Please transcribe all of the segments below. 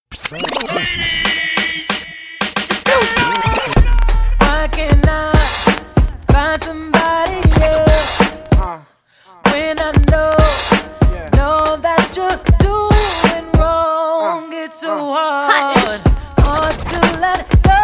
Why can't I find somebody else when I know that you're doing wrong? It's so hard to let go.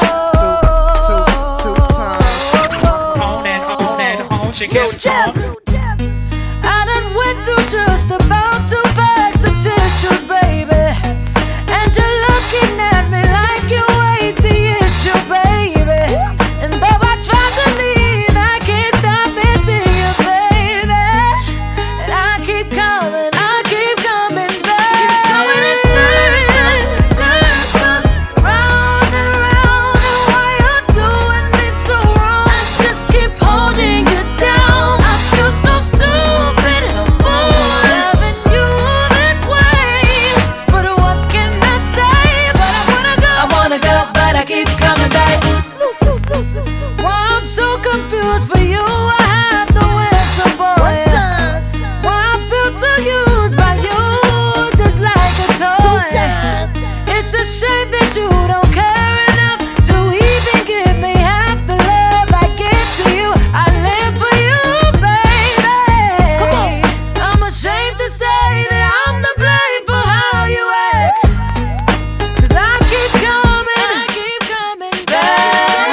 Two times. On and on, she kept on. I done went through just about 2 bags of tissues, baby, and you're looking at me like you ain't the issue, baby. And though I tried to leave, I can't stop missing you, baby. And I keep coming back. Going in circles, round and round. And why you're doing me so wrong? I just keep holding you down. I feel so stupid, so foolish, loving you this way. But what can I say? But I wanna go, but I keep coming back. Why I'm so confused for you, I have no answer, boy. Why I feel so used by you, just like a toy. It's a shame that you don't care enough to even give me half the love I give to you. I live for you, baby. Come on. I'm ashamed to say that I'm to blame for how you act, 'cause I keep coming back.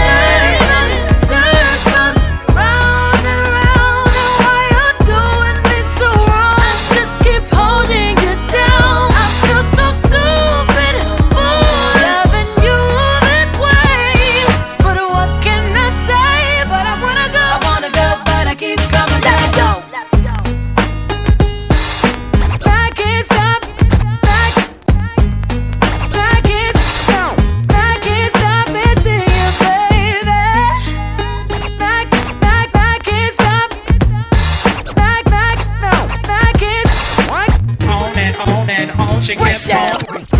Circles, round and round. And why you're doing me so wrong? I just keep holding you down. I feel so stupid, foolish, loving you this way. But what can I say? But I wanna go, but I keep coming back. I can't stop, I can't stop missing you, baby. I can't stop, I can't. On and on, she kept on.